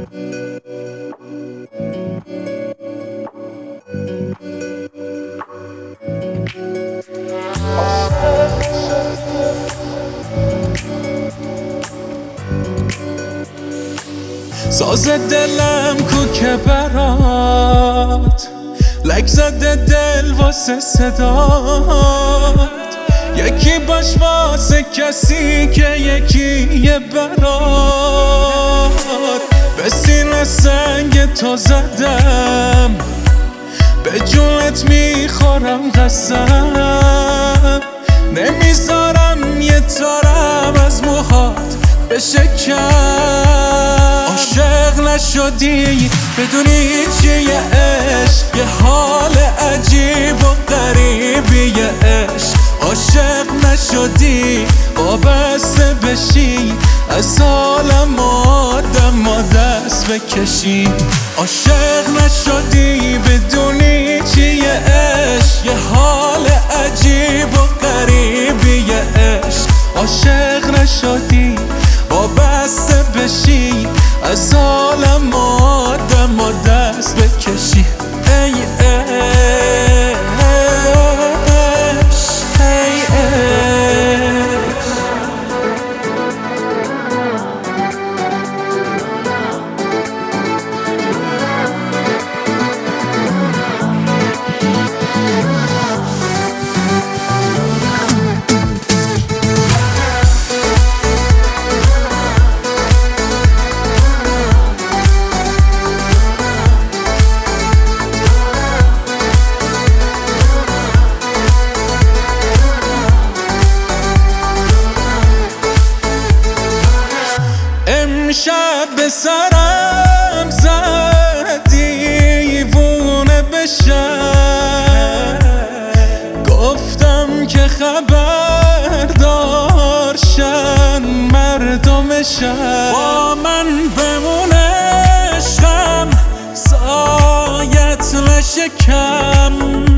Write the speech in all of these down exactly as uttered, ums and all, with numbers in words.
ساز دلم کو که برات لک زده دل واسه صدات، یکی باش واسه کسی که یکی یه برات. به سینه سنگ تو زدم، به جونت میخورم قسم، نمیذارم یه تارم از موهات بشه کم. عاشق نشدی بدونی چیه عشق، یه حال عجیب و غریبیه عشق. عاشق نشدی وابسته بشی، از عالم آدم و دست بکشی. عاشق نشدی بدونی چیه عشق، یه حال عجیب و غریبیه عشق. عاشق نشدی وابسته بشی، از عالم آدم و دست بکشی. ای عشق ای عشق. امشب به سرم زد دیوونه بشم، گفتم که خبردار شن مردمشم. با من بمون عشقم، سایت نشه کم،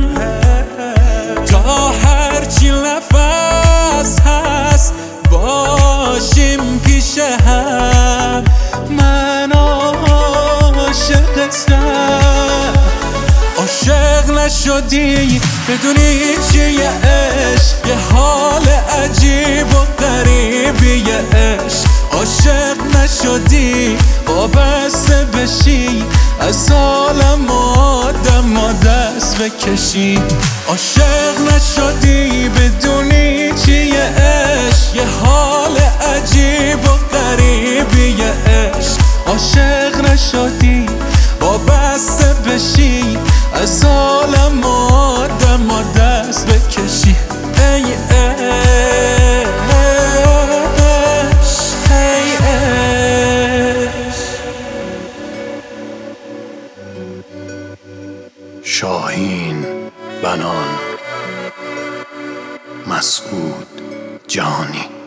تا هرچی نفس هست باشیم پیش هم. من عاشقتم. عاشق نشدی بدونی چیه عشق، یه حال عجیب و غریبیه عشق. عاشق نشدی وابسته بشی، از عالم آدم و دست بکشی. عاشق نشدی بدونی چیه عشق، یه حال عجیب و غریبیه عشق. عاشق نشدی وابسته بشی، از عالم آدم و دست بکشی. ای عشق ای عشق. شاهین بنان، مسعود جانی.